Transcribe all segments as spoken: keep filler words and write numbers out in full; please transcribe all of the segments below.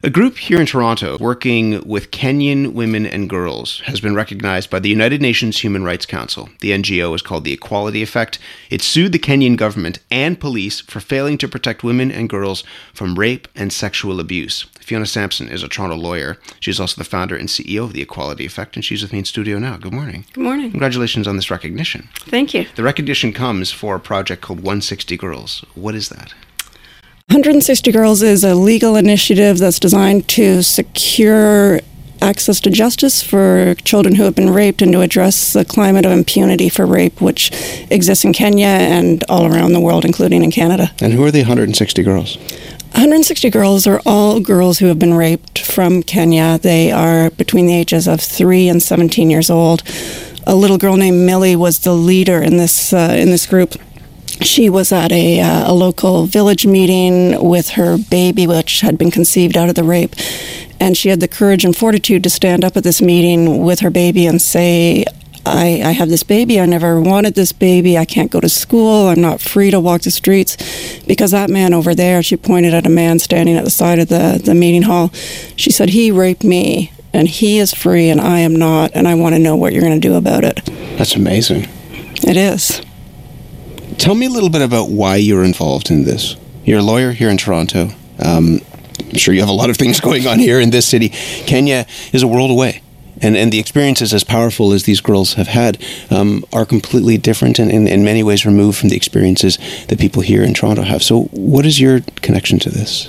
A group here in Toronto working with Kenyan women and girls has been recognized by the United Nations Human Rights Council. The N G O is called The Equality Effect. It sued the Kenyan government and police for failing to protect women and girls from rape and sexual abuse. Fiona Sampson is a Toronto lawyer. She's also the founder and C E O of The Equality Effect, and she's with me in studio now. Good morning. Good morning. Congratulations on this recognition. Thank you. The recognition comes for a project called one sixty Girls. What is that? one hundred sixty Girls is a legal initiative that's designed to secure access to justice for children who have been raped and to address the climate of impunity for rape which exists in Kenya and all around the world, including in Canada. And who are the one hundred sixty Girls? one hundred sixty Girls are all girls who have been raped from Kenya. They are between the ages of three and seventeen years old. A little girl named Millie was the leader in this uh, in this group. She was at a, uh, a local village meeting with her baby, which had been conceived out of the rape. And she had the courage and fortitude to stand up at this meeting with her baby and say, I, I have this baby. I never wanted this baby. I can't go to school. I'm not free to walk the streets. Because that man over there, she pointed at a man standing at the side of the, the meeting hall. She said, he raped me, and he is free, and I am not, and I want to know what you're going to do about it. That's amazing. It is. Tell me a little bit about why you're involved in this. You're a lawyer here in Toronto. Um, I'm sure you have a lot of things going on here in this city. Kenya is a world away. And and the experiences, as powerful as these girls have had, um, are completely different and in, in many ways removed from the experiences that people here in Toronto have. So what is your connection to this?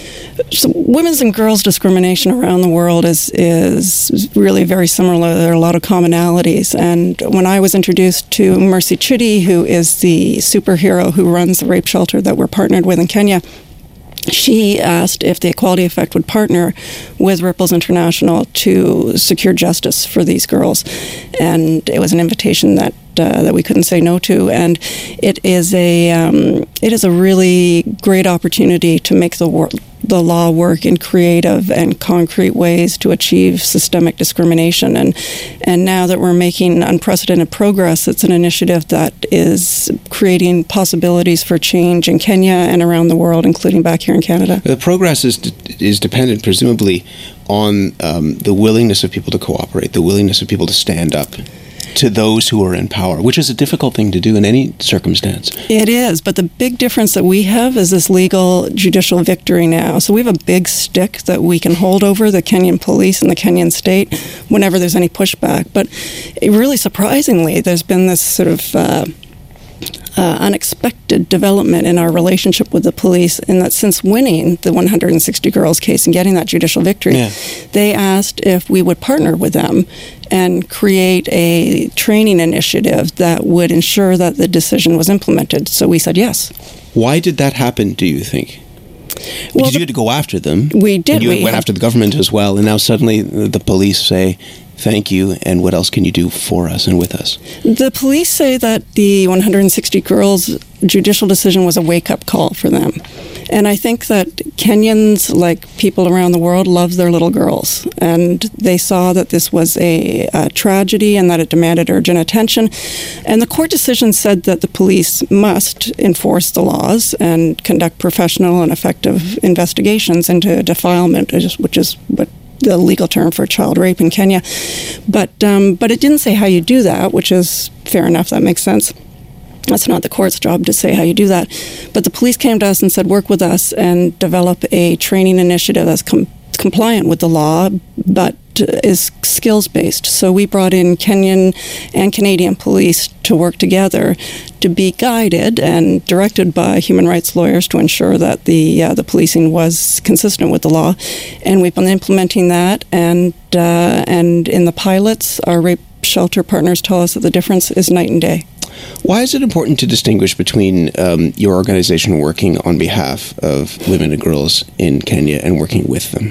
So women's and girls' discrimination around the world is is really very similar. There are a lot of commonalities. And when I was introduced to Mercy Chitty, who is the superhero who runs the rape shelter that we're partnered with in Kenya, she asked if the Equality Effect would partner with Ripples International to secure justice for these girls. And it was an invitation that uh, that we couldn't say no to. And it is a um, it is a really great opportunity to make the world the law work in creative and concrete ways to achieve systemic discrimination. And and now that we're making unprecedented progress, it's an initiative that is creating possibilities for change in Kenya and around the world, including back here in Canada. The progress is is dependent, presumably, on um, the willingness of people to cooperate, the willingness of people to stand up to those who are in power, which is a difficult thing to do in any circumstance. It is, but the big difference that we have is this legal judicial victory now. So we have a big stick that we can hold over the Kenyan police and the Kenyan state whenever there's any pushback. But it really surprisingly, there's been this sort of uh, Uh, unexpected development in our relationship with the police, in that since winning the one hundred sixty Girls case and getting that judicial victory, yeah. they asked if we would partner with them and create a training initiative that would ensure that the decision was implemented. So we said yes. Why did that happen, do you think? Because well, you had to go after them. We did. And you we went after the government as well, and now suddenly the police say, thank you, and what else can you do for us and with us? The police say that the one hundred sixty Girls judicial decision was a wake-up call for them. And I think that Kenyans, like people around the world, love their little girls. And they saw that this was a, a tragedy and that it demanded urgent attention. And the court decision said that the police must enforce the laws and conduct professional and effective investigations into defilement, which is what the legal term for child rape in Kenya. But um, but it didn't say how you do that, which is fair enough. That makes sense. That's not the court's job to say how you do that. But the police came to us and said, work with us and develop a training initiative that's com- compliant with the law, but is skills-based. So we brought in Kenyan and Canadian police to work together to be guided and directed by human rights lawyers to ensure that the uh, the policing was consistent with the law. And we've been implementing that. And uh, and in the pilots, our rape shelter partners tell us that the difference is night and day. Why is it important to distinguish between um, your organization working on behalf of women and girls in Kenya and working with them?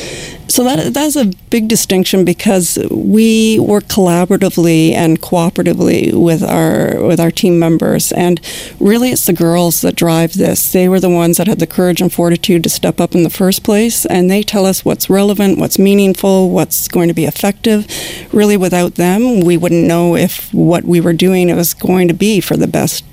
So that that's a big distinction, because we work collaboratively and cooperatively with our with our team members, and really it's the girls that drive this. They were the ones that had the courage and fortitude to step up in the first place, and they tell us what's relevant, what's meaningful, what's going to be effective. Really, without them, we wouldn't know if what we were doing was going to be for the best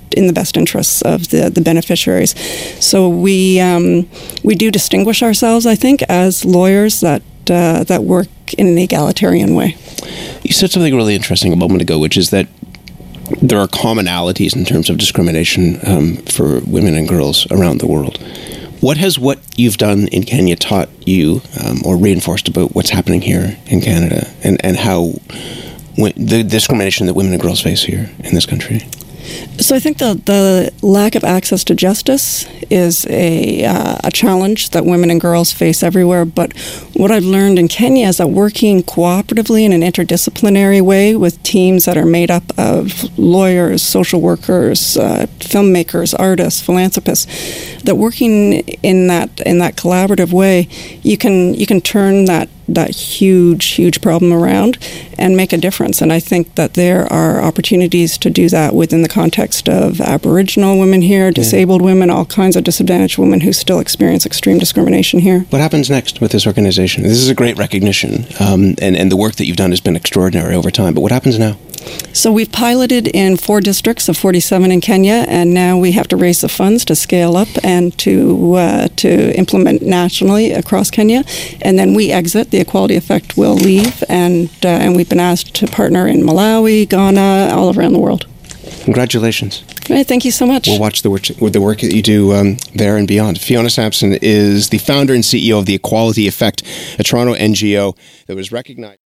in the best interests of the, the beneficiaries. So we um, we do distinguish ourselves, I think, as lawyers that uh, that work in an egalitarian way. You said something really interesting a moment ago, which is that there are commonalities in terms of discrimination um, for women and girls around the world. What has what you've done in Kenya taught you um, or reinforced about what's happening here in Canada, and, and how when, the discrimination that women and girls face here in this country? So I think the, the lack of access to justice is a, uh, a challenge that women and girls face everywhere. But what I've learned in Kenya is that working cooperatively in an interdisciplinary way with teams that are made up of lawyers, social workers, uh, filmmakers, artists, philanthropists, that working in that in that collaborative way, you can you can turn that that huge, huge problem around and make a difference. And I think that there are opportunities to do that within the context of Aboriginal women here, disabled yeah. women, all kinds of disadvantaged women who still experience extreme discrimination here. What happens next with this organization? This is a great recognition, um, and, and the work that you've done has been extraordinary over time. But what happens now? So we've piloted in four districts of forty-seven in Kenya, and now we have to raise the funds to scale up and to uh, to implement nationally across Kenya. And then we exit. The Equality Effect will leave, and uh, and we've been asked to partner in Malawi, Ghana, all around the world. Congratulations. Right, thank you so much. We'll watch the work, the work that you do um, there and beyond. Fiona Sampson is the founder and C E O of the Equality Effect, a Toronto N G O that was recognized.